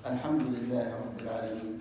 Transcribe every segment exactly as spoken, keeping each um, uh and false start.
الحمد لله رب العالمين،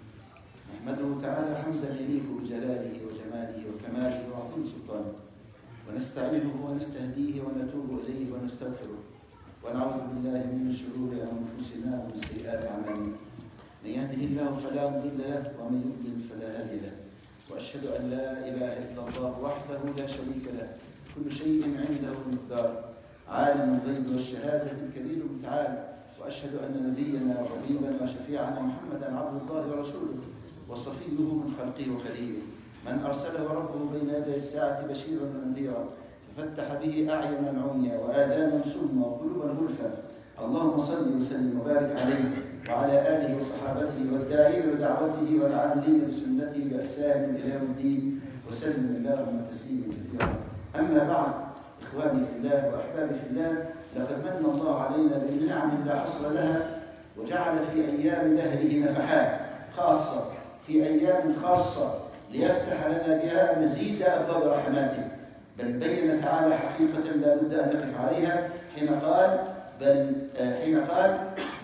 نحمده تعالى حمدا يليق بجلاله وجماله وكماله وعظيم سلطانه، ونستعينه ونستهديه ونتوب إليه ونستغفره، ونعوذ بالله من شرور أنفسنا ومن سيئات أعمالنا. من يهده الله فلا مضل له ومن يضلل فلا هادي له، وأشهد أن لا إله إلا الله وحده لا شريك له، كل شيء عنده مقدار، عالم الغيب والشهادة الكبير المتعال، وأشهد أن نبينا وحبيبنا وشفيعنا محمدا عبد الله ورسوله وصفيه من خلقه وخليله، من أرسله ربه بين يدي الساعة بشيرا ونذيرا، ففتح به أعينا عميا وآذانا سما وقلوبا غلفا. اللهم صل وسلم وبارك عليه وعلى آله وصحابته والداعين بدعوته والعاملين بسنته بإحسان إلى يوم الدين، وسلم اللهم تسليما كثيرا. أما بعد، إخواني في الله وأحبابي في الله، لقد من الله علينا بنعم لا حصر لها، وجعل في أيام دهره نفحات خاصة، في أيام خاصة ليفتح لنا بها مزيد أبواب رحماته. بل بين تعالى حقيقة لا بد أن نقف عليها حين قال بل حين قال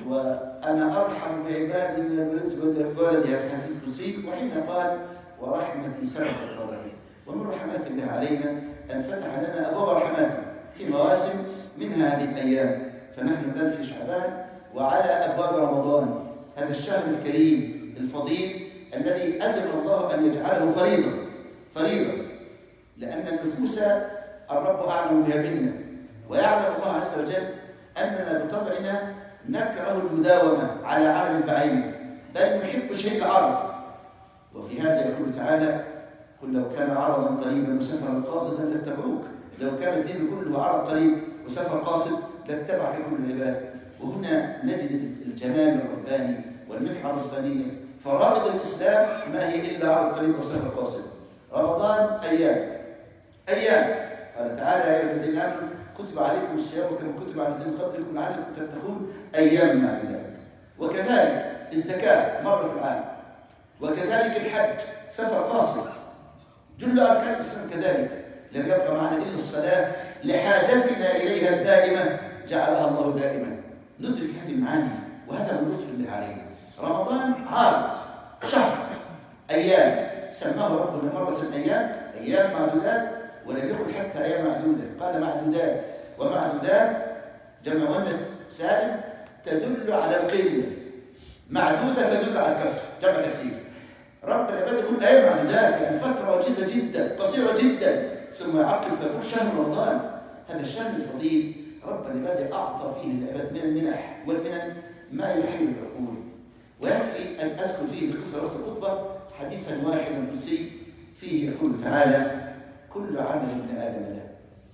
وأنا أرحم بعبادي من الولد والولد في حديث القدسي، وحين قال ورحمتي سبقت غضبي. ومن رحمات الله علينا أن فتح لنا أبواب رحماته في مواسم منها هذه الأيام. فنحن الآن في شعبان وعلى أبواب رمضان، هذا الشهر الكريم الفضيل الذي أذن الله أن يجعله فريضة فريضة لأن النفوس الرب أعلم بها منا، ويعلم الله عز وجل أننا بطبعنا نكره المداومة على عمل بعينه، بل نحب شيء العرض. وفي هذا يقول تعالى: قل لو كان عرضا قريبا وسفرا قاصدا لاتبعوك. لو كان الدين كله عرض قريب وسفر قاصد لاتبعك كل العباد. وهنا نجد الجمال الرباني والمنحة الربانية. فرائض الإسلام ما هي إلا عرض قريب وسفر قاصد. رمضان أيام أيام قال تعالى: يا أيها الذين آمنوا كتب عليكم الصيام كما كتب على الذين قبلكم لعلكم تتقون أيام معدودات. وكذلك الزكاة مرة في العام، وكذلك الحج سفر قاصد. جل أركان الإسلام كذلك لم يبقى معنا إلا الصلاة لحاجتنا إليها الدائمة جعلها الله دائما. ندرك هذه المعاني، وهذا من لطف الله علينا. رمضان عارض شهر أيام سماه ربنا مرة أيام أيام معدودات، ولم يقل حتى أيام معدودة، قال معدودات. ومعدودات جمع مؤنث سالم تدل على القلة، معدودة تدل على الكثرة، جمع تكسير. ربنا بدأ يقول أيام معدودات، يعني فترة وجيزة جدا قصيرة جدا، ثم يعقب فيقول شهر رمضان. هذا الشهر الفضيل ربنا بدأ أعطى فيه العباد من المنح والمنن ما يحيي العقول. ويكفي أن أذكر فيه بقصة وقت الخطبة حديثا واحدا قدسي فيه يقول تعالى: كل عمل ابن آدم له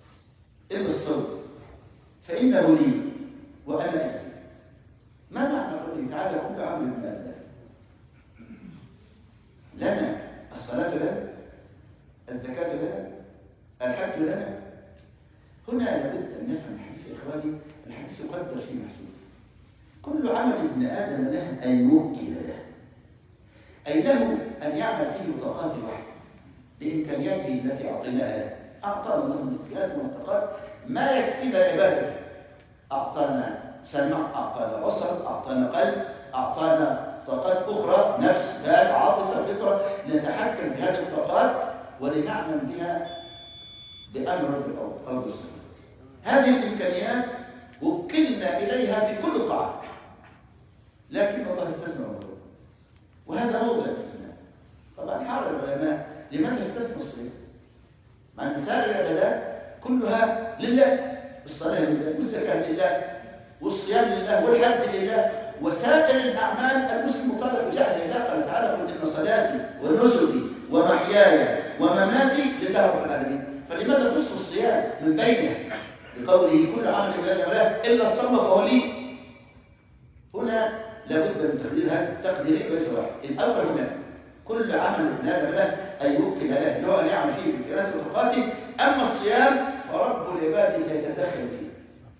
إلا الصوم فإنه لي وأنا أجزي. ما معنى قوله تعالى كل عمل ابن آدم لنا؟ الصلاة لنا، الزكاة لنا، الحج لنا. هنا لابد أن نفهم الحديث يا إخواني. الحديث يقدر فيه محسوس. كل عمل ابن آدم له أن يوكل له، أي له أن يعمل فيه طاقات وحده بإمكانياته التي أعطيناها له. أعطانا الله من الإمكانيات والطاقات ما يكفينا عبادته. أعطانا سمع، أعطانا بصر، أعطانا قلب، أعطانا طاقات أخرى، نفس، بال، عاطفة، فطرة، نتحكم بهذه الطاقات ولنعمل بها بأمر رب السماء. هذه الإمكانيات وكلنا إليها في كل طاعة، لكن الله استثنى موضوع، وهذا موضع الاستثناء. طبعا حار العلماء لماذا استثنى الصيام؟ مع أن سائر العبادات كلها لله، الصلاة لله، والزكاة لله، والصيام لله، والحج لله، وسائر الأعمال المسلم مطالب بجعلها لله. قال تعالى: قل إن صلاتي ونسكي ومحياي ومماتي لله رب العالمين. فلماذا خص الصيام من بينه بقوله كل عمل ابن آدم له إلا الصوم فهو لي؟ هنا لابد من تقديرها تقديرين ليس واحد. الأول هنا كل عمل ابن آدم له أن يوكل له، له أن يعمل فيه بامكاناته وطاقاته. أما الصيام فرب العباد سيتدخل فيه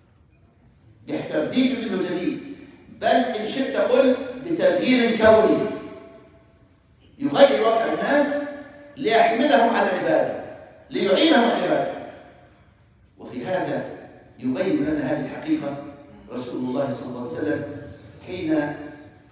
بتبديل منه جديد، بل إن شئت قل بتغيير كوني يغير واقع الناس ليحملهم على العبادة، ليعينهم على العبادة. وفي هذا يبين لنا هذه الحقيقة رسول الله صلى الله عليه وسلم حين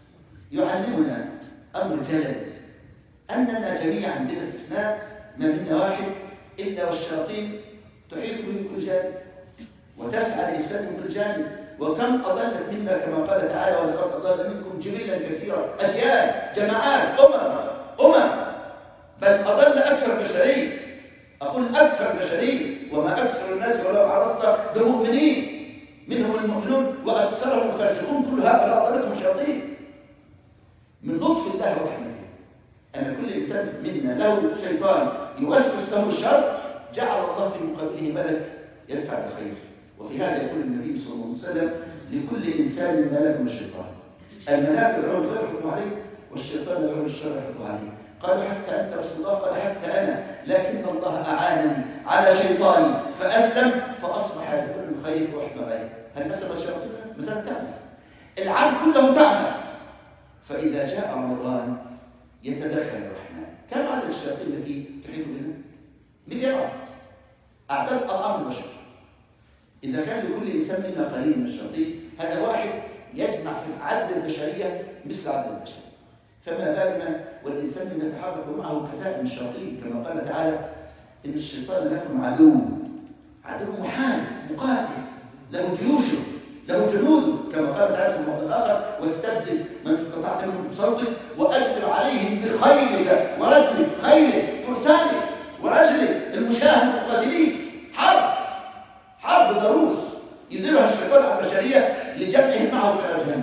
يعلمنا أمر جلل أننا جميعا بلا استثناء ما منا واحد إلا والشياطين تحيط به من كل جانب وتسعى لإفساد من كل جانب. وكم أضلت منا كما قال تعالى ولقد أضل منكم جبلا كثيرا، أجيال، جماعات، أمم أمم بل أضل أكثر بشرية. أقول أكثر بشرية، وما أكثر الناس ولو عرضت بمؤمنين، منهم المؤمنون وأكثرهم الفاسقون، كل هؤلاء أضلتهم شياطين. من لطف الله ورحمته أن كل إنسان منا له شيطان يوسوس له الشر، جعل الله في مقابله ملك يدفع بالخير. وفي هذا يقول النبي صلى الله عليه وسلم لكل إنسان ملك من الشيطان، الملاك يدعو الخير يحب عليه والشيطان يدعو الشر يحب عليه. قالوا حتى أنت رسول الله؟ قال حتى أنا، لكن الله أعانني على شيطاني فأسلم فأصبح يدعو الخير ويحب عليه. هل أسلم الشيطان؟ مثلا تعمل العالم كله تعمل. فإذا جاء رمضان يتدخل الرحمن. كم عدد الشياطين التي تحيط بنا؟ مليارات، أعداد أرقام البشر. إذا كان لكل إنسان منا قليل من الشياطين، هذا واحد يجمع في عدد البشرية مثل عدد البشر، فما بالنا والإنسان من يتحرك معه كتائب من الشياطين، كما قال تعالى إن الشيطان لكم عدو عدو محارب مقاتل، له جيوشه له جنوده، كما قال تعالى في الموضوع الآخر واستفزز من استطعت منهم بصوتك وأجلب عليهم بخيلك ورجلك، خيلك فرسانك ورجلك المشاهد المقاتلين. حرب حرب ضروس يديرها الشيطان على البشرية لجمعهم معه في جهنم.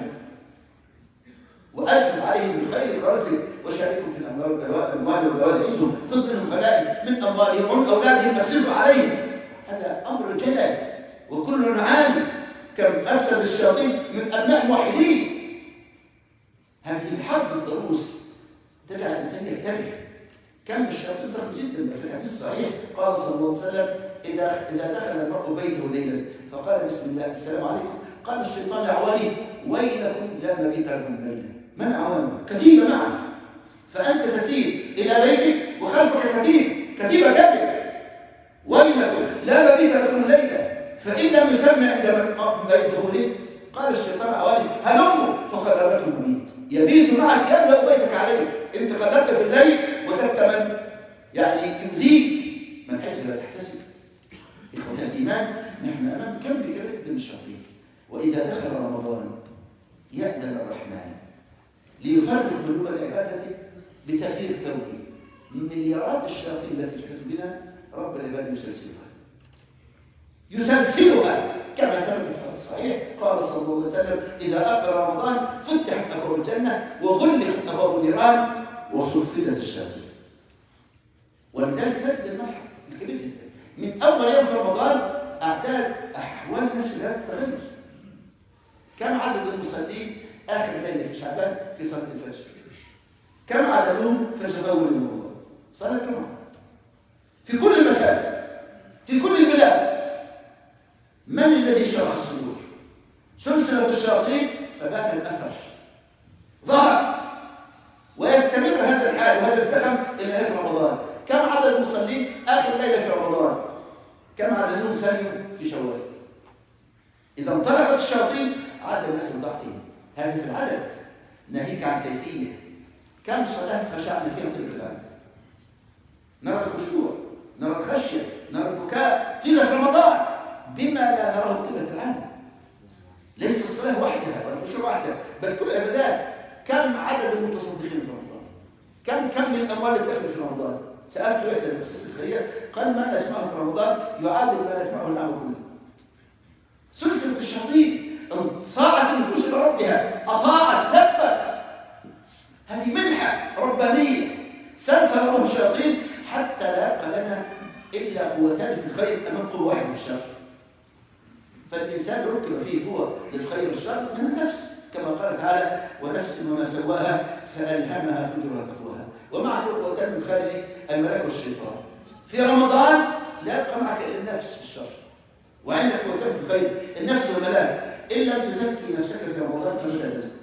وأجلب عليهم بخيلك ورجلك وشاركهم في الأموال والأولاد، عندهم فضلهم غنائم من أموالهم ومن أولادهم أفسدوا عليهم. هذا أمر جلل وكل نعاني. كم أفسد الشياطين من أبناء الموحدين. هذه الحرب الضروس تجعل الإنسان يكتفي. كم الشياطين ضخم جدا. في الحديث الصحيح قال صلى الله عليه وسلم إذا إذا دخل المرء بيته ليلا فقال بسم الله السلام عليكم، قال الشيطان لعوانيه ويلكم لا مبيت لكم ليلا. من عوانه؟ كتيبة معه، فأنت تسير إلى بيتك وخلفك كتيب كتيبة كاملة. ويلكم لا مبيت لكم ليلا، فإن لم يسمع عند دخوله قال الشيطان عواني هلموا فخلبته المبيت، يبيت معك يملأ بيتك عليه. انت خلبت في الليل وجدت من يعني يؤذيك من حيث لا تحتسب. إخوة الإيمان، نحن أمام كم بكبير من الشياطين. وإذا دخل رمضان يأذن الرحمن ليفرق قلوب العبادة بتغيير التوحيد. مليارات الشياطين التي تحيط بنا رب العباد يسلسلها يسلسلها كما ثبت في الحديث الصحيح قال صلى الله عليه وسلم إذا أقبل رمضان فتحت أبواب الجنة وغلقت أبواب النيران وصفدت الشياطين. ولذلك نجد الملحظ الكبير جدا من أول يوم في رمضان أعداد أحوال الناس في هذا التغير. كم عدد المصلين آخر ليلة في شعبان في صلاة الفجر؟ كم عددهم فجر أول رمضان؟ صلاة الجمعة في كل المساجد في كل البلاد. من الذي شرح الصدور؟ سلسلة الشياطين فبات الأثر ظهر ويستمر هذا الحال وهذا الزخم إلى آخر رمضان. كم عدد المصلين آخر ليلة في رمضان؟ كم عددهم ثاني في شوال؟ إذا انطلقت الشياطين عاد الناس ضعفين. هذه في العدد، ناهيك عن كيفية. كم صلاة خشعنا فيها طيب الآن؟ نرى الخشوع، نرى الخشية، نرى البكاء طيلة رمضان بما لا نراه طيلة العالم. ليس الصلاة وحدها ولا الخشوع وحدها بل كل العبادات. كم عدد المتصدقين في رمضان؟ كم كم من الأموال اللي تخرج في رمضان؟ سألت واحد المؤسسة الخيرية قال ما نجمعه في رمضان يعادل ما نجمعه العام كله. سلسلة الشياطين صاعت النفوس لربها، أطاعت لبت. هذه منحة ربانية سلسل لهم الشياطين حتى لا يبقى لنا إلا قوتان في الخير أمام قوة واحدة في الشر. فالإنسان ركب فيه قوة للخير والشر من النفس كما قال تعالى ونفس وما سواها فألهمها فجورها تقواها. ومعه قوتان من خارج الملك والشيطان. في رمضان لا يبقى معك إلا النفس في الشر وعندك قوتان في الخير النفس والملاك. إن لم تزكي نفسك في رمضان فمتى تزكي؟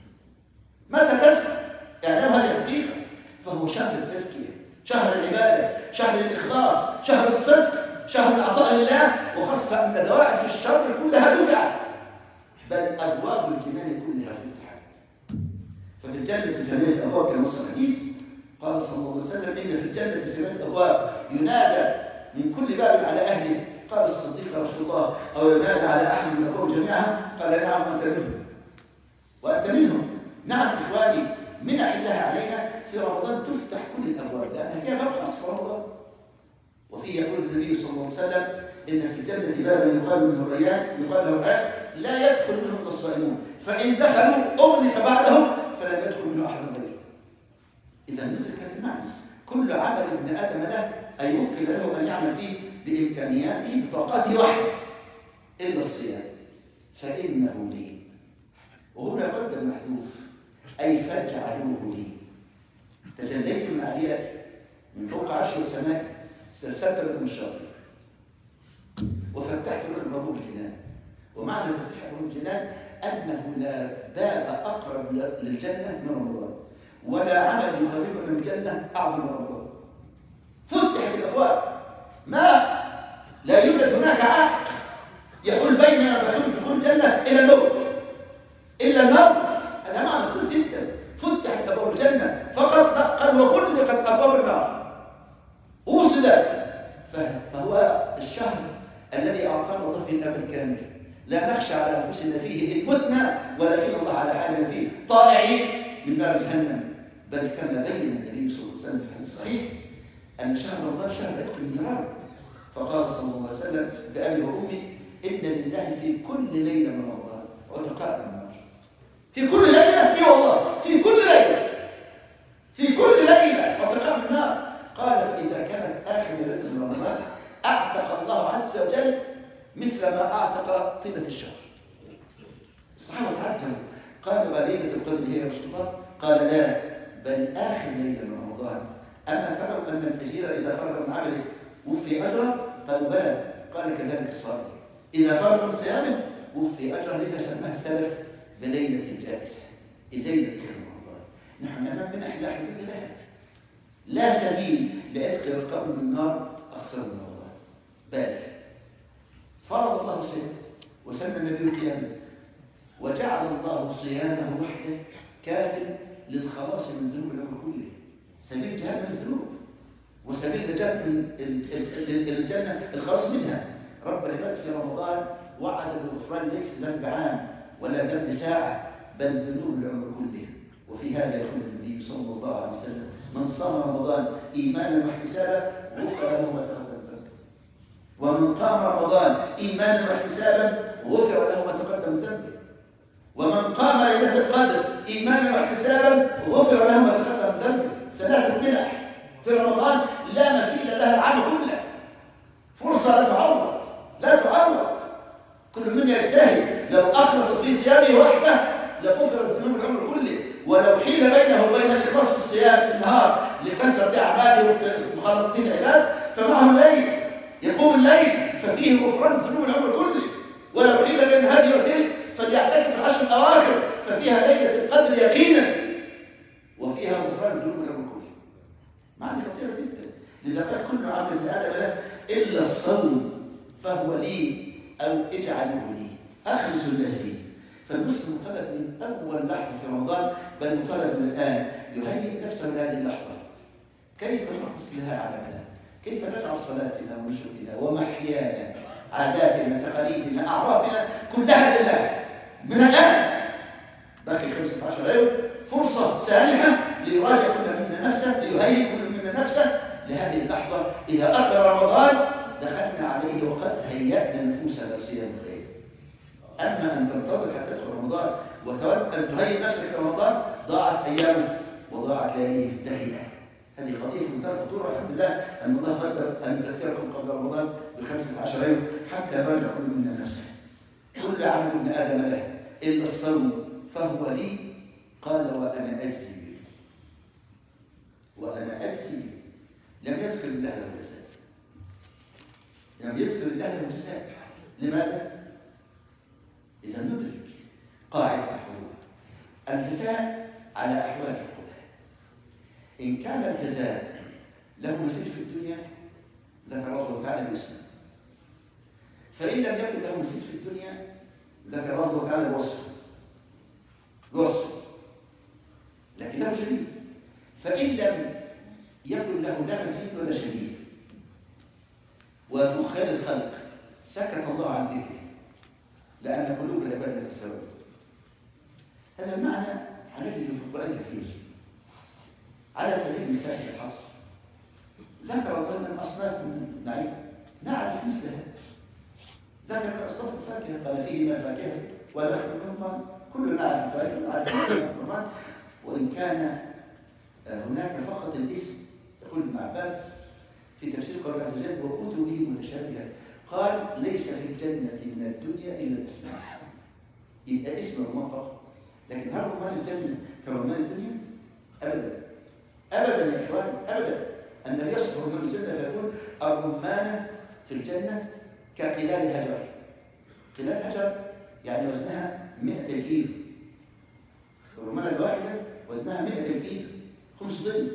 متى تزكي؟ اعلم هذه الحقيقة. فهو شهر التزكية، شهر العبادة، شهر الإخلاص، شهر الصدق، شهر العطاء لله. وخاصة أن دوائر الشر كلها دفعت بل أبواب الجنان كلها فتحت. ففي الجنة ثمانية أبواب كما نص الحديث. قال صلى الله عليه وسلم إن في الجنة ثمانية أبواب ينادى من كل باب على أهله. قال الصديق رسول الله أو ينادى على أهل من الأبواب جميعا؟ قال نعم وأنت منهم وأنت منهم. نعم إخواني، منح الله علينا في رمضان تفتح كل الأبواب لأن فيها مبحث في رمضان. وفيه يقول النبي صلى الله عليه وسلم إن في الجنة بابا يقال منه الريان يقال له الآن لا يدخل منهم إلا الصائمون، فإن دخلوا أغلق بعدهم فلا يدخل منه أحد غيره. إذا ندرك هذا المعنى، كل عمل ابن آدم له أي يمكن له أن يعمل فيه بإمكانياته بطاقته وحده إلا الصيام فإنه لي. وهنا قد محذوف أي فجعلوه لي. تجليت من عليات من فوق عشر سماء سلسلت لكم الشر وفتحت لكم أبواب الجنان. ومعنى تفتح أبواب الجنان أنه لا باب أقرب للجنة من رمضان ولا عمل يقربك من الجنة أعظم من رمضان. فتحت الأبواب، ما لا يوجد هناك عائق يقول بيننا وبين دخول الجنة إلى الموت إلا الموت. هذا معنى كل جدا. فتحت أبواب الجنة فقط قال وغلقت أبواب النار وصلت. فهو الشهر الذي أعطانا الله فيه الأمر الكامل، لا نخشى على أنفسنا فيه إن متنا ولكن الله على حالنا فيه طائعين من نار جهنم. بل كما بين النبي صلى الله عليه وسلم في الحديث الصحيح أن شهر رمضان شهر عتق من النار. فقال صلى الله عليه وسلم بأبي وأمي إن لله في كل ليلة من رمضان عتقاء من النار. في كل ليلة، في والله في كل ليلة في كل ليلة عتقاء من النار. قال فإذا كانت آخر ليلة من رمضان أعتق الله عز وجل مثل ما أعتق طيلة الشهر. الصحابة تعجبوا قالوا وليلة القدر هي يا رسول الله؟ قال لا، بل آخر ليلة من رمضان. أما تروا أن الأجير إذا فرغ من عمله وفي أجره؟ قالوا بلى. قال كذلك الصائم إذا فرغ من صيامه وفي أجره. لذا سماها السلف بليلة الجائزة، الليلة في رمضان. نحن أمام منح لا حدود لها، لا سبيل لأدخل القوم من النار أقصر من رمضان. بل فرض الله صيامه وسمى النبي قيامه وجعل الله صيامه وحده كافٍ للخلاص من ذنوب العمر كله. سبيل جهاد من الذنوب وسبيل نجاة من الجنة الخلاص منها. رب العباد في رمضان وعد بالغفران ليس ذنب عام ولا ذنب ساعة بل ذنوب العمر كله. وفي هذا يقول النبي صلى الله عليه وسلم من صام رمضان إيمانا واحتسابا غفر له ما تقدم ذنبه، ومن قام رمضان إيمانا واحتسابا غفر له ما تقدم ذنبه، ومن قام ليلة القدر إيمانا واحتسابا غفر له ما تقدم ذنبه. ثلاث منح في رمضان لا مثيل لها العام كله، فرصة لا تعوض لا تعوض. كل من يجتهد لو أخلص في صيامه وحده لغفرت ذنوب العمر كله. ولو حيل بينه وبين الإخلاص في الصيام في النهار لكثرة أعماله ومخالطة العباد فمعه الليل يقوم الليل ففيه غفران ذنوب العمر كله. ولو حيل بين هذه وتلك فليعتكف العشر الأواخر ففيها ليلة القدر يقينا وفيها غفران ذنوب العمر كله. معنى خطيرة جدا. لذلك كل عمل من آدم له إلا الصوم فهو لي أو اجعله لي، أخلص الله لي. فالمسلم طلب من أول لحظة في رمضان بل طلب من الآن يهيئ نفسه لهذه اللحظة. كيف نحرص لها عملنا؟ كيف نجعل صلاتنا ونشرتنا ومحيانا عاداتنا تقاليدنا أعرافنا كلها لله من الآن. باقي خمسة عشر يوم فرصة سانحة ليراجع كل منا نفسه، ليهيئ كل منا نفسه لهذه اللحظة. إذا أقبل رمضان دخلنا عليه وقد هيأنا نفوسنا لصيام الخير. أما أن تنتظر حتى تدخل رمضان وتود أن تهيئ نفسك في رمضان ضاعت أيامه وضاعت لياليه في الدهية. هذه قضية منتهى الخطورة. الحمد لله أن الله قدر أن يذكركم قبل رمضان بخمسة عشر يوم حتى يراجع كل منا نفسه. كل عمل ابن آدم له إلا الصوم فهو لي. قال وأنا أجزي به. وأنا أجزي به. لم يذكر الله له جزاء. لم يذكر الله له جزاء. لماذا؟ إذا ندرك قاعدة احفظوها. الجزاء على أحوال القرآن. إن كان الجزاء له مثيل في الدنيا ذكر الله تعالى الاسم، فإن لم يكن له مثيل في الدنيا ذكر الله تعالى الوصف. الوصف فإن لم يكن له لا مزيد ولا شبيه وهو خير الخلق سكت الله عن ذكره لأن قلوب العباد لا تستوعب. هذا المعنى هنجده في القرآن كثير. على سبيل المثال الحصر ذكر الله أصناف من النعيم نعرف مثلها. ذكر أصناف الفاكهة قال فيهما فاكهة ولحم رمان، كل نعرف فاكهة ونعرف رمان، وإن كان هناك فقط الاسم. يقول ابن عباس في تفسير قول الله عز وجل وأتوا به متشابها قال ليس في الجنة من الدنيا إلا الأسماء. يبقى اسم رمان فقط، لكن هل رمان الجنة كرمان الدنيا؟ أبدا أبدا يا إخوان أبدا. النبي يصف رمان الجنة فيقول الرمانة في الجنة كقلال هجر. قلال هجر يعني وزنها مئة كيلو. الرمانة الواحدة وزنها مئة كيلو، خمس ضيق.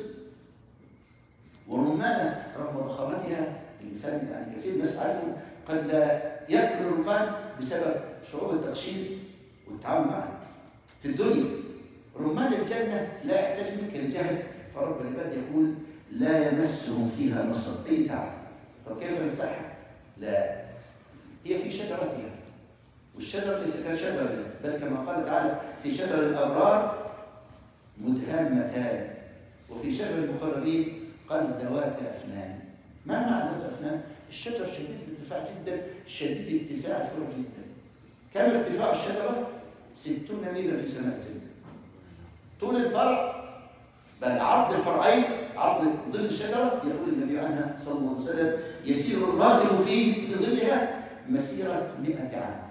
والرمانة رغم ضخامتها الإنسان يعني كثير ناس عارفه قد لا يأكل الرمان بسبب صعوبة التقشير والتعامل معه في الدنيا. رمان الجنة لا يحتاج منك الجهل، فرب العباد يقول لا يمسهم فيها نصب أي تعب. طب كيف نفتحها؟ لا، هي في شجرتها، والشجرة ليس كشجرة بل كما قال تعالى في شجر الأبرار مدهامتان وفي شجر المقربين قال ذوات أفنان. ما معنى ذوات أفنان؟ الشجر شديد الارتفاع جدا، شديد الاتساع الفروع جدا. كم ارتفاع الشجرة؟ ستون ميلا في سماء الجنة. طول الفرع بل عرض الفرعين عرض ظل الشجرة يقول النبي عنها صلى الله عليه وسلم يسير الراكب فيه في ظلها مسيرة مئة عام.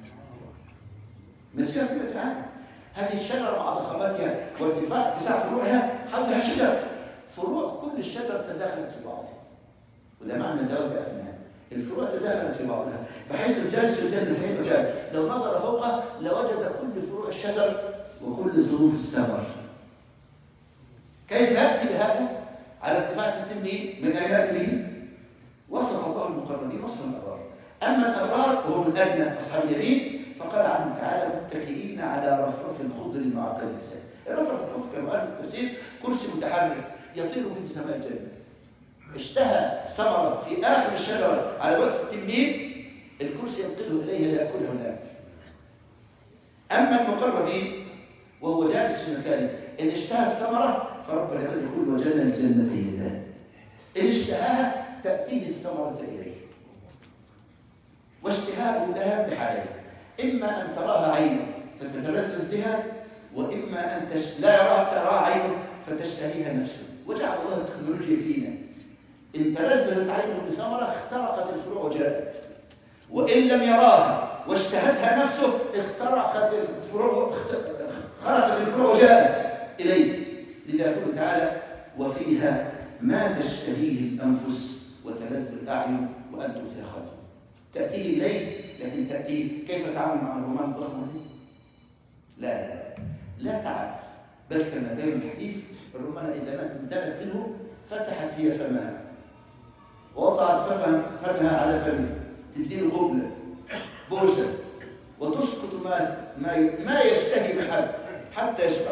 مسيرة مئة عام. هذه الشجرة مع ضخامتها وارتفاع اتساع فروعها حولها شجر، فروع كل الشجر تداخلت في بعضها، وده معنى ذوات أفنان. الفروع تداخلت في بعضها بحيث الجالس في الجنة في مكان لو نظر فوقه لوجد كل فروع الشجر وكل ظروف الثمر. كيف يأتي بهذا على ارتفاع ستين ميل من آياته؟ وصف الله المقربين وصف الأبرار. أما الأبرار وهم الأدنى أصحاب اليمين فقال عنهم تعالى متكئين على رفرف خضر معقد اللسان. الرفرف الخضر كما قال التفسير كرسي متحرك يطير به سماء الجنة. اشتهى ثمرة في آخر الشجرة على بعد ستين ميل الكرسي ينقله إليه ليأكله هناك. أما المقربين وهو جالس في مكانه إن اشتهى الثمرة فرب العباد يقول وجنى الجنتين ذات. إن اشتهاها تأتيه الثمرة إليه. واشتهاء لها بحالين، إما أن تراها عينه فتتلذذ بها، وإما أن تش... لا يراها تراها عينه فتشتهيها نفسه. وجعل الله التكنولوجيا فينا إن تلذذت عينه بثمرة اخترقت الفروع وجاءت، وإن لم يراها واشتهتها نفسه اخترقت الفروع خرقت الفروع وجاءت إليه. لذا يقول تعالى وفيها ما تشتهيه الأنفس وتلذ الأعين وأنتم فيها خالدون. تأتيه إليه لكن تأتيه كيف تعامل مع الرمان الضخمة دي؟ لا لا لا تعال، بل كما بين الحديث الرمان إذا ما امتلت منه فتحت هي فمها ووضعت فمها على فمه تديله غبلة بوسة وتسقط ما ما ما يشتهي بحد حتى يشبع.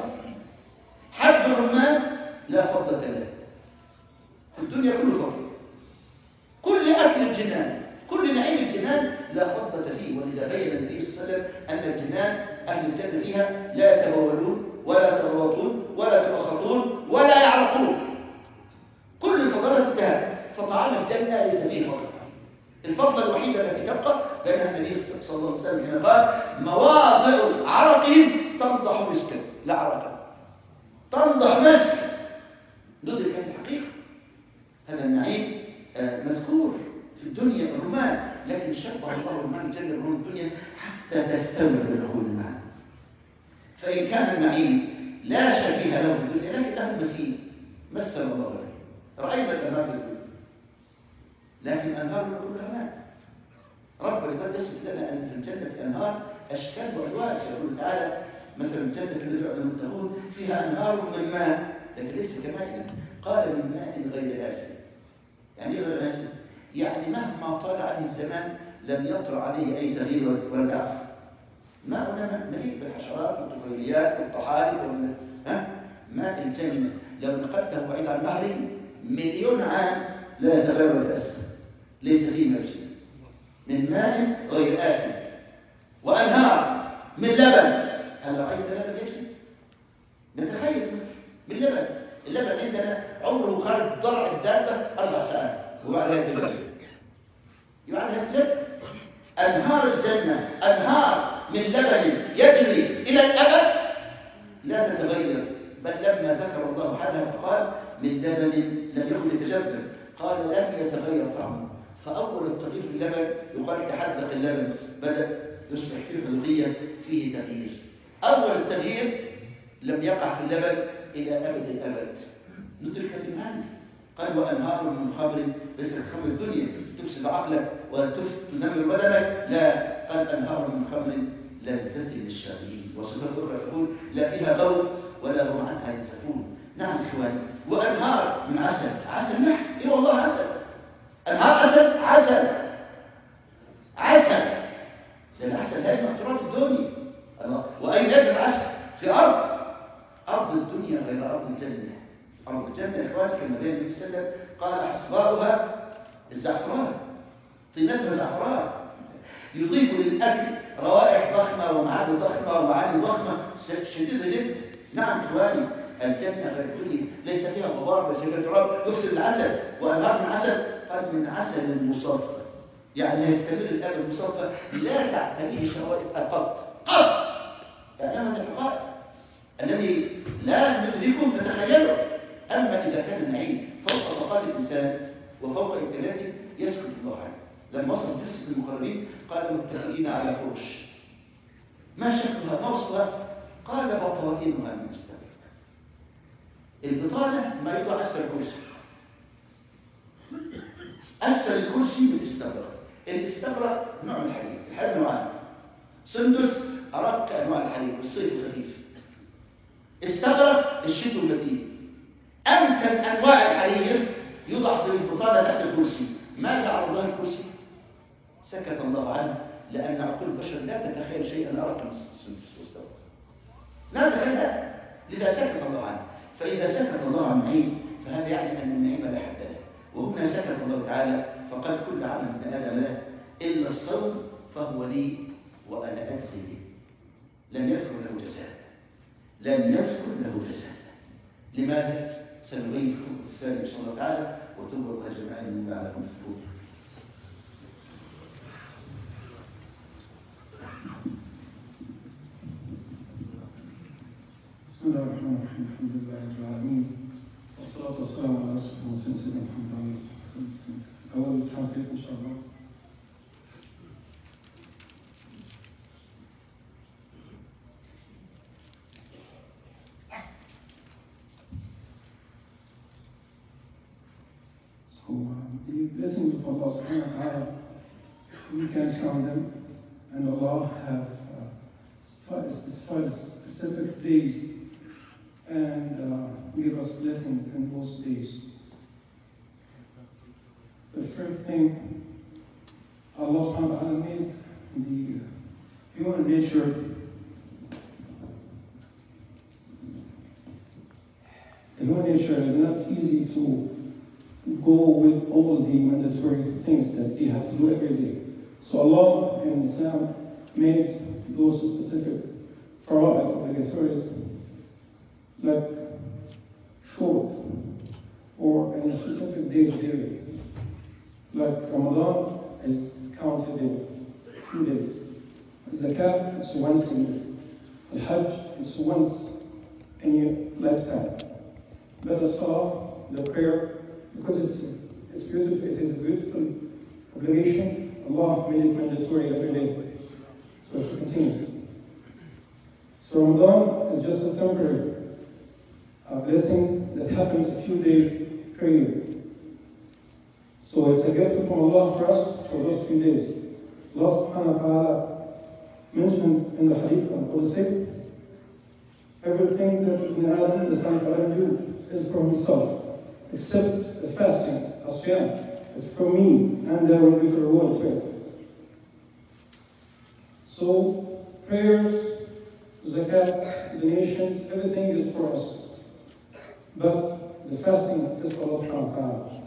حب الرمان لا فضة له في الدنيا كله فضل. كل أكل الجنان كل نعيم الجنان لا فضة فيه. ولذا بين النبي صلى الله عليه وسلم أن الجنان أهل الجنة فيها لا يتبولون ولا يتغوطون ولا يتبخطون ولا يعرقون. كل الفضلات انتهت، فطعام الجنة ليس فيه فضل. الفضل الوحيدة التي تبقى بينها النبي صلى الله عليه وسلم حين قال مواضع عرقهم تنضح مسكا لا عرقا تنضح مسك. دول كانت الحقيقة. هذا النعيم مذكور في الدنيا الرمان، لكن شبه الله الرمان الجنة برمان الدنيا حتى تستمر العقول معه. فإن كان النعيم لا شبيه له في الدنيا لكن له مثيل مثل الله له. رأينا الأنهار في الدنيا لكن أنهار كلها ماء. رب العباد يصف لنا أن في الجنة أنهار أشكال وألوان. يقول تعالى مثل الجنة التي يعلم المتقون فيها أنهار من ماء لكن ليس كماء قال من ماء غير آسن. يعني ايه غير آسن؟ يعني مهما طال عليه الزمان لم يطرأ عليه أي تغيير ولا ضعف. ماء مليء بالحشرات والطفيليات والطحالب وال... ها؟ ماء الجنة لو نقلته بعيد عن بحره مليون عام لا يتغير ويتأثر، ليس فيه نفس من ماء غير آسن وأنهار من لبن. هل رأيت لبن يجري؟ نتخيل من لبن. اللبن عندنا عمره خارج ضرع الدابة أربع ساعات وبعدها يتجدد يبعدها يتجدد. أنهار الجنة أنهار من لبن يجري إلى الأبد لا تتغير، بل لما ذكر الله حالها فقال من لبن لم يكن يتجدد، قال لم يتغير طعمه. فأول التغيير في اللبن يقال تحدق اللبن بدأ يصبح فيه حلقية فيه تغيير. أول التغيير لم يقع في اللبن إلى أبد الأبد. ندرك في المعنى قال وأنهار من خمر ليست خمر الدنيا تفسد عقلك وتدمر بدنك، لا قال أنهار من خمر لذة للشاربين. وصفات أخرى يقول لا فيها غول ولا هم عنها ينزفون. نعم إخواني، وأنهار من عسل. عسل نحن إيه والله عسل. أنهار عسل عسل عسل لأن العسل هذه مقدرات الدنيا. وأين يجب العسل؟ في أرض أرض الدنيا غير أرض الجنة. أرض الجنة يا إخواني كما بين النبي صلى الله عليه وسلم قال حصباؤها الزعفران، طينتها زعفران، يضيف للأكل روائح ضخمة ومعادن ضخمة ومعاني ضخمة شديدة جدا. نعم إخواني، الجنة غير الدنيا ليس فيها غبار ليس فيها تراب يفسد العسل. وأنهار من عسل قال من عسل مصفى، يعني يستمر الأكل المصفى لا تعتريه شوائب قط قط. يعني من الحقائق الذي لا ندركه نتخيله. أما إذا كان النعيم فوق طاقات الإنسان وفوق إمكاناته يسكت الله عنه. لما وصل جلسة المقربين قال متكئين على فرش. ما شكلها ما وصفها؟ قال بطائنها من استبرق. البطانة ما يوضع أسفل الكرسي، أسفل الكرسي من الاستبرق. الاستبرق نوع من الحرير، الحرير نوعان، سندس أرق كأنواع الحرير الصيف الخفيف، استبرق الشتو المتين. أمكن أنواع الحرير يوضع في البطانة تحت الكرسي. ماذا على الله الكرسي؟ سكت الله عنه، لأن عقول البشر لا تتخيل شيئا أرق من السندس واستبرق، لا تتخيل، لذا سكت الله عنه. فإذا سكت الله عن النعيم فهذا يعني أن النعيم لا حد له. وهنا سكت الله تعالى فقال كل عمل ابن آدم له إلا الصوم فهو لي وأنا أجزي به. لم يذكر له جزاء، لم يذكر له جزاء. لماذا؟ سنبين في الثاني إن شاء الله تعالى وتبرك أجمعين مما على المفروض. بسم الله الرحمن الرحيم. الحمد لله رب العالمين والصلاة والسلام على رسول الله سيدنا محمد. أول ترانسليت إن شاء الله. So uh, the blessings of Allah subhanahu wa ta'ala, we can count them, and Allah have uh, specified specific days and uh, give us blessings in those days. The first thing, Allah subhanahu wa ta'ala made the human nature the human nature is not easy to go with all the mandatory things that you have to do every day. So Allah and Islam made those specific fara'id obligatories like short or in a specific day daily. Like Ramadan is counted in two days. Zakat is once a year. Al-Hajj is once in your lifetime. But the Salah, the prayer, because it's it's beautiful, it is a beautiful obligation, Allah made it mandatory every day. So it continues. So Ramadan is just a temporary a blessing that happens a few days per year. So it's a gift from Allah for us for those few days. Allah subhanahu wa ta'ala mentioned in the hadith of Qudsi, everything that Ibn Adam, the son of Adam, do is from himself, except the fasting, as-siyam. It's from me, and there will be a reward for it. So prayers, zakat, donations, everything is for us. But the fasting is for Allah subhanahu wa ta'ala.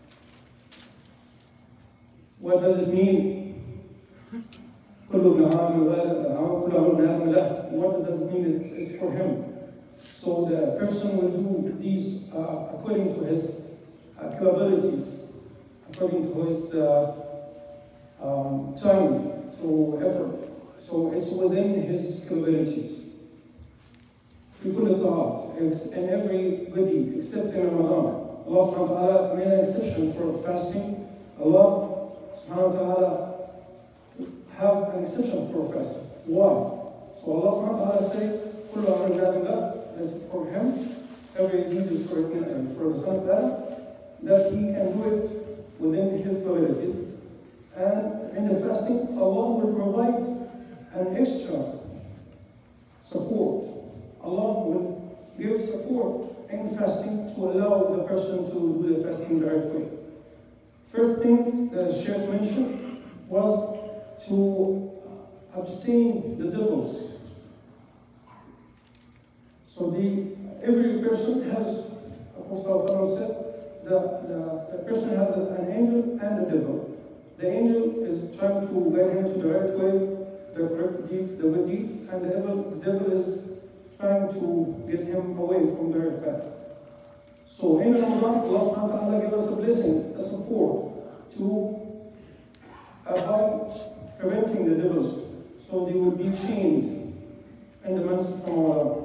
What does it mean? كل ابن عام كل ابن عام له. What does it mean? It's, it's for him. So the person will do these uh, according to his uh, capabilities, according to his uh, um, time, so effort. So it's within his capabilities. في كل الطاعات, it's in every good deed except in Ramadan. Allah subhanahu wa ta'ala made an exception for fasting. Allah subhanahu wa ta'ala have an exception for fasting. Why? So Allah subhanahu wa ta'ala says, كل أمر الله, that's for him. Every deed is for him, for the son of Adam, that he can do it within his abilities. And in the fasting, Allah will provide an extra support. Allah will give support in fasting to allow the person to do the fasting the right way. First thing that the Shaykh mentioned was to abstain the devils. So the every person has, Apostle said, the, the, the person has an angel and a devil. The angel is trying to guide him to the right way, the correct deeds, the good deeds, and the devil, the devil is trying to get him away from the right path. So in Ramadan, Allah subhanahu wa ta'ala gave us a blessing, a support to avoid preventing the devils, so they would be chained in the months of Ramadan.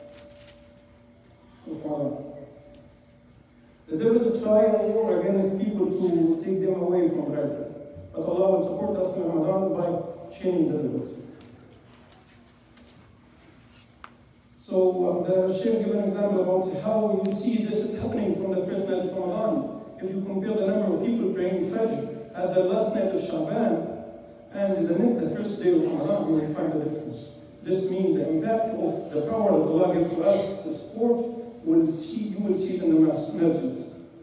The devil is trying a war against people to take them away from the right path. But Allah will support us in Ramadan by chaining the devils. So uh, the Shaykh gave an example about how you see this is happening from the first night of Ramadan. If you compare the number of people praying Fajr at the last night of Shaban and the next, the first day of Ramadan, you will find the difference. This means the impact of the power that Allah gives to us, the support, will see, you will see it in the masjids.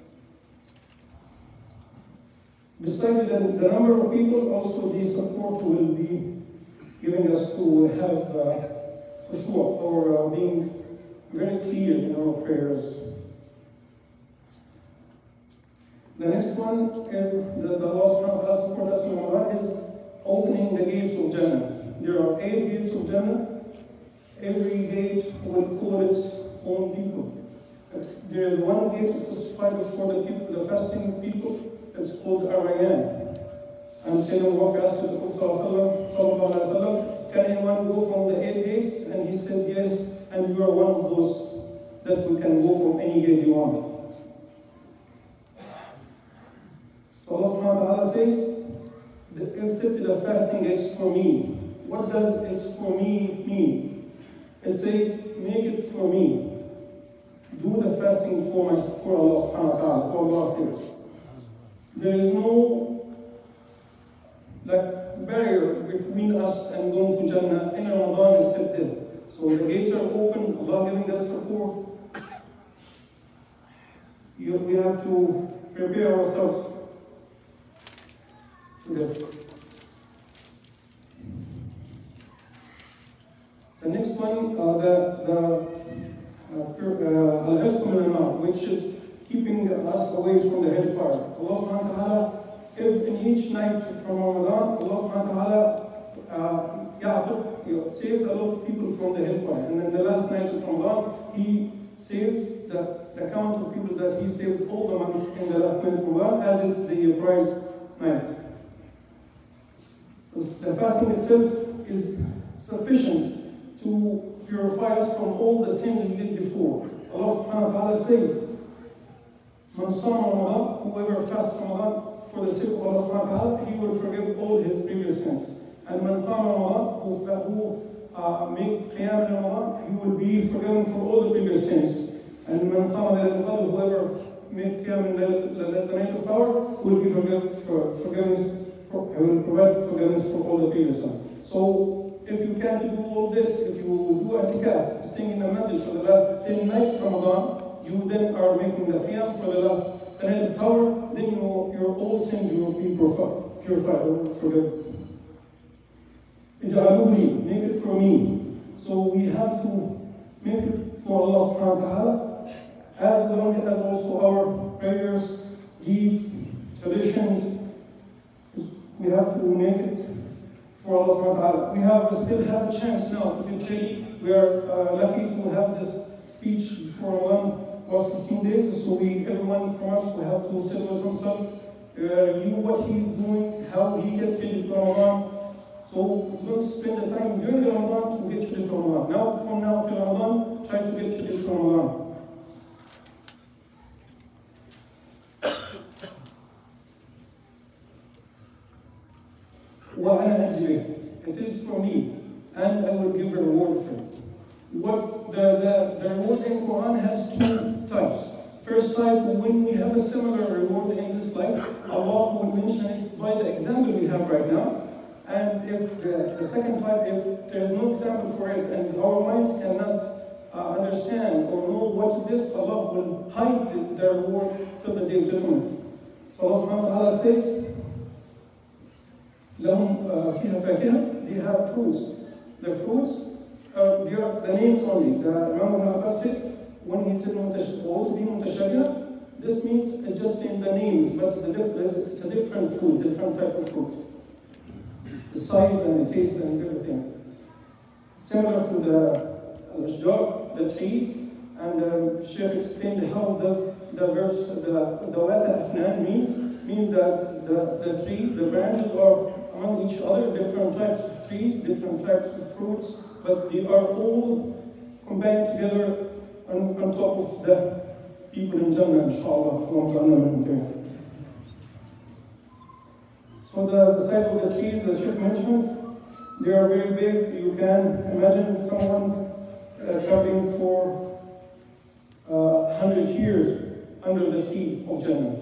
Besides the, the number of people, also the support will be giving us to have uh, khushu', or uh, being very clear in our prayers. The next one is that the Allah subhanahu wa ta'ala support us in Ramadan is opening the gates of Jannah. There are eight gates of Jannah. Every gate will call its own people. There is one gate specified for the people, the fasting people. It's called Ar-Rayyan. And Sayyidina Abu Bakr asked the Prophet sallallahu alaihi wasallam, can anyone go from the eight gates? And he said yes, and you are one of those that we can go from any gate you want. So Allah subhanahu wa ta'ala says, except the fasting is for me. What does it's for me mean? It says, make it for me. Do the fasting for, my, for Allah subhanahu wa ta'ala, for Allah first. There is no like barrier between us and going to Jannah in Ramadan except this. So the gates are open, Allah giving us support. You, we have to prepare ourselves to this. The next one, uh, the the uh, al-hifz, which is keeping us away from the hellfire. Allah subhanahu wa ta'ala, if in each night from Ramadan, Allah subhanahu wa ta'ala uh, saves a lot of people from the hellfire. And then the last night of Ramadan, He saves the, the count of people that He saved all the month in the last night of Ramadan, as it's the prize night. The fasting itself is sufficient to purify us from all the sins we did before. Allah subhanahu wa ta'ala says, Man sama Ramadan, whoever fasts Ramadan for the sake of Allah subhanahu wa ta'ala, He will forgive all his previous sins. And man qama Ramadan, who uh, make qiyam in Ramadan, he will be forgiven for all the previous sins. And man qama Laylatul Qadr, whoever make qiyam in the night of power, will be forgiven for forgiveness. For, he will provide forgiveness for all the previous sins. So if you can't do all this, if you do i'tikaf, staying in the masjid for the last ten nights of Ramadan, you then are making the qiyam for the last night of power, then you, your all sins will be purified or forgiven. Ij'aluhu, make it for me. So we have to make it for Allah subhanahu wa ta'ala as long as also our prayers, deeds, traditions, we have to make it for Allah subhanahu wa ta'ala. We have, still have a chance now to get ready. We are uh, lucky to have this speech for Ramadan for fifteen days, so we, everyone from us will have to settle himself, uh, you what he is doing, how he gets ready for Ramadan. So we're going to spend the time during Ramadan to get ready for Ramadan. Now, from now till Ramadan, try to get ready for Ramadan. وأنا أجزي. It is for me, and I will give a reward for it. What the, the, the reward in Quran has two types. First type, when we have a similar reward in this life, Allah will mention it by the example we have right now. And if the, the second type, if there is no example for it and our minds cannot uh, understand or know what it is, Allah will hide the, the reward till the day of judgment. So Allah subhanahu wa ta'ala says, لهم فيها فاكهة, they have fruits. The fruits, uh, they are the names only. The Imam Ibn Abbas said, when he said all to be mutashabih, this means it's just in the names, but it's a, different, it's a different fruit, different type of fruit. The size and the taste and everything. Similar to the al-ashjar, the trees, and the Shaykh explained how the, the verse, the, the wata afnan means, means that the, the tree, the branches are among each other, different types of trees, different types of fruits, but they are all combined together on, on top of the people in Jannah, inshallah. So the, the size of the trees that Sheikh mentioned, they are very big. You can imagine someone uh, traveling for uh, one hundred years under the sea of Jannah.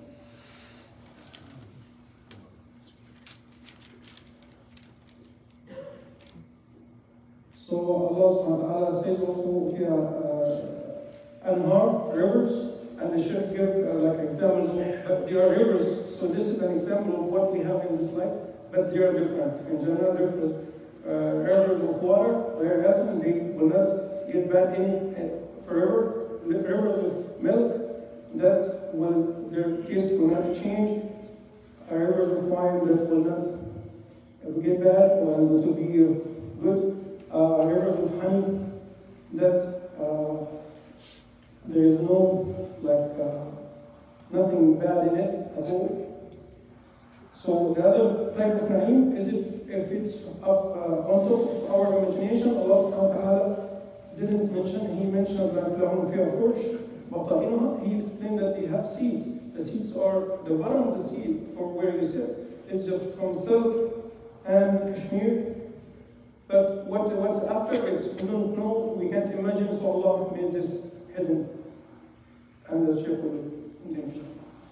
So Allah subhanahu wa ta'ala says also here, uh, anhar, rivers, and the Shaykh give uh, like examples of, but they are rivers, so this is an example of what we have in this life, but they are different. In general, different uh, rivers of water, whereas they will not get bad any uh, forever. Rivers of milk, that will, their taste will not change. Uh, rivers of wine that will not uh, get bad, and will be uh, good. Uh, rivers of honey, that uh, there is no, like, uh, nothing bad in it at all. So the other type of na'im is if, if it's up uh, on top of our imagination. Allah subhanahu wa ta'ala didn't mention, he mentioned that لَهُمْ فِيهَا فُرْشٌ وَطَائِنُهَا. He explained that they have seeds. The seeds are the bottom of the seed for where you sit. It's just from silk and Kashmir. But what, what's after is, we don't know, we can't imagine, so Allah made this hidden. And the Shaykh will continue.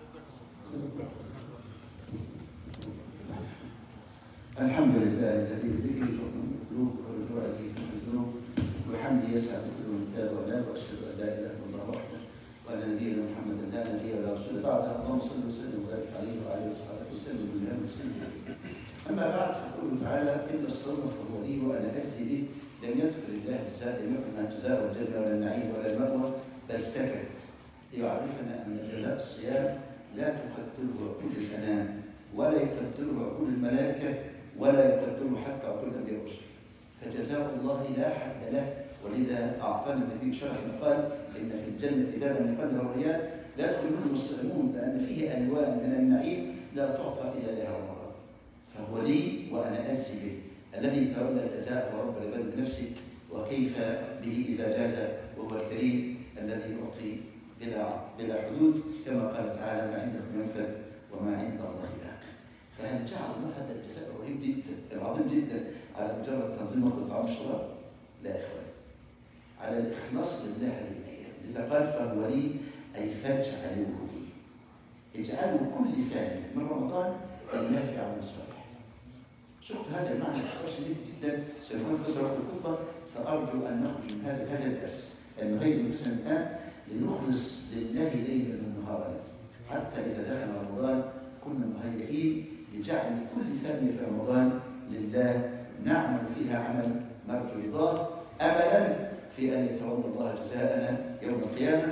الحمد لله الذي بذكره تطمئن القلوب وبرجوعه تنفذ الذنوب وبحمده يسعد كل من تاب وناب واشهد ان لا اله الا الله وحده وان نبينا محمدا لا نبي له رسول بعد اللهم صل وسلم وبارك عليه وعلى اله وصحبه وسلم بالله وسلم. اما بعد فقوله تعالى ان الصوم فهو لي وانا اجزي به. لم يذكر الله جزاء، لم يكن عن جزاء الجنه ولا النعيم ولا المأوى، بل سكت ليعرفنا ان جزاء الصيام لا تقدره عقول الانام ولا يقدره عقول الملائكه ولا يقدره حتى عقول الانبياء والرسل. فجزاء الله لا حد له، ولذا اعطانا النبي شرح قال ان في الجنه بابا يقال له الريان لا يدخل منه الصائمون، لان فيه الوان من النعيم لا تعطى الا لها رمضان. فهو لي وانا اجزي به. الذي تولى الجزاء هو رب العباد بنفسه، وكيف به اذا جاز وهو الكريم الذي يعطي بلا بلا حدود، كما قال تعالى ما عندكم ينفد وما عند الله باق. فهل جعل الله هذا الجزاء رهيب جدا العظيم جدا على مجرد تنظيم وقت الطعام والشراب؟ لا يا اخوان، على الاخلاص لله هذه الايام. اذا قال فهو لي اي فاجعلوه لي، اجعلوا كل ثانيه من رمضان لله في عمل صالح. شفت هذا المعنى الاخلاص شديد جدا سيكون في صلاه الخطبه، فارجو ان نخرج من هذا هذا الدرس المهيئ المسلم الان لنخلص لله ليلا ونهارا، حتى اذا دخل رمضان كنا مهيئين لجعل كل ثانيه في رمضان لله نعمل فيها عمل نرجو رضاه، املا في ان يتولى الله جزاءنا يوم القيامه.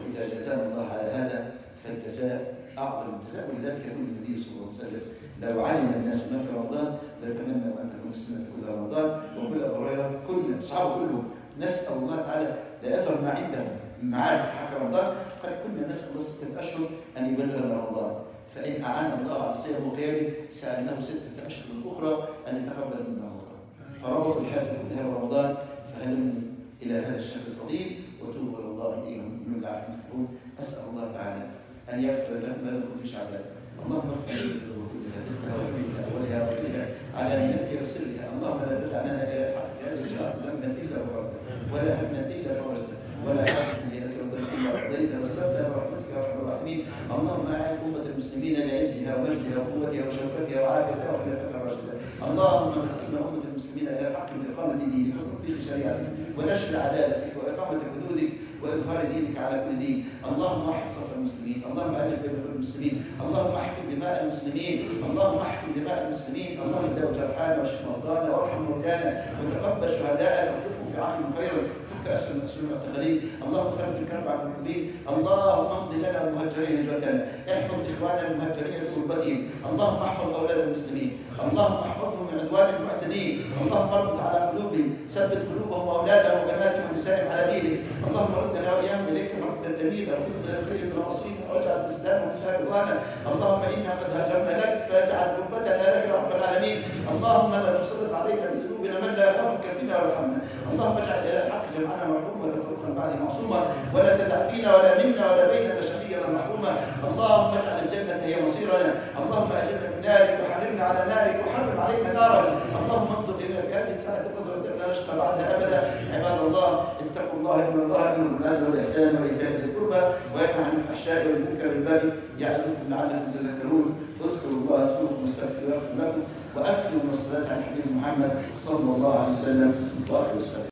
وإذا جزانا الله على هذا فالجزاء أعظم الجزاء. ولذلك يقول النبي صلى الله عليه وسلم لو علم الناس ما في رمضان لتمنوا أن تكون السنة كلها رمضان. وقل أبو هريرة كل أصحابه كلهم نسأل الله تعالى لا يظهر ما عندهم معاد في حق رمضان، قال كنا نسأل الله ستة أشهر أن يبلغنا رمضان، فإن أعان الله على صيام وقيامه سألناه ستة أشهر أخرى أن يتقبل منا رمضان. فربط الحياة كلها رمضان. فهلم إلى هذا الشهر الفضيل وتوبوا إلى الله إليهم من العافية المسلمون. أسأل الله تعالى أن يغفر لكم ما لكم في شعبان. اللهم اغفر لنا الذنوب كلها دقها وكلها أولها وكلها علانيتها وسرها. اللهم لا تدع لنا إلى الحق في هذه الشهر ذنبا إلا غفرته ولا هما إلا فرجته ولا حاجة إليك رضيت إلا قضيت وسرتها برحمتك يا أرحم الراحمين. اللهم أعن أمة المسلمين لعزها ومجدها وقوتها وشوكتها وعافيتها وخلافها راشدا. اللهم اهدنا أمة المسلمين إلى الحق بإقامة دينك وتطبيق شريعتك ونشر عدالتك وإقامة حدودك وإظهار دينك على كل دين. اللهم احفظ صف المسلمين. اللهم ألف بين المسلمين. اللهم احفظ دماء المسلمين. اللهم احفظ دماء المسلمين. اللهم داو جرحانا واشف مرضانا وارحم موتانا وتقبل شهداءنا واخلفهم في عهد خيرا. فك أسر المسلمين والتقاليد. اللهم فرج الكرب عن المكروبين. اللهم امض لنا المهجرين هجرتنا. احفظ إخواننا المهجرين لقربتهم. اللهم احفظ أولاد المسلمين. اللهم احفظهم من عدوان المعتدين. اللهم اربط على قلوبهم. ثبت قلوبهم واولادهم وبناتهم ونسائهم على دينك. اللهم ردنا واياهم اليك مردا جميلا وخذ من الخير بالنواصيهم واجعل الاسلام فيها رضوانا. اللهم انا قد هاجرنا لك فاجعل قربتنا لك يا رب العالمين. اللهم لا تسلط علينا بذنوبنا من لا يخافك فينا ويرحمنا. اللهم اجعل الى الحق جمعنا مرحوما وتفرقا بعد معصوما ولا تدع فينا ولا منا ولا بيننا شقيا محروما. اللهم اجعل الجنه هي مصيرنا. اللهم اجرنا من نارك وحرمنا على نارك وحرم علينا نارك. اللهم انظر الينا في هذه الساعه الفضل ولا نشقى بعدها ابدا. عباد الله اتقوا الله ان الله امر بالعدل والاحسان وايتاء ذي القربى وينهى عن الفحشاء والمنكر والبغي يعظكم لعلكم تذكرون. اذكروا الله يذكركم واستغفر لكم واكثروا من الصلاه على الحبيب محمد صلى الله عليه وسلم واخر السلام.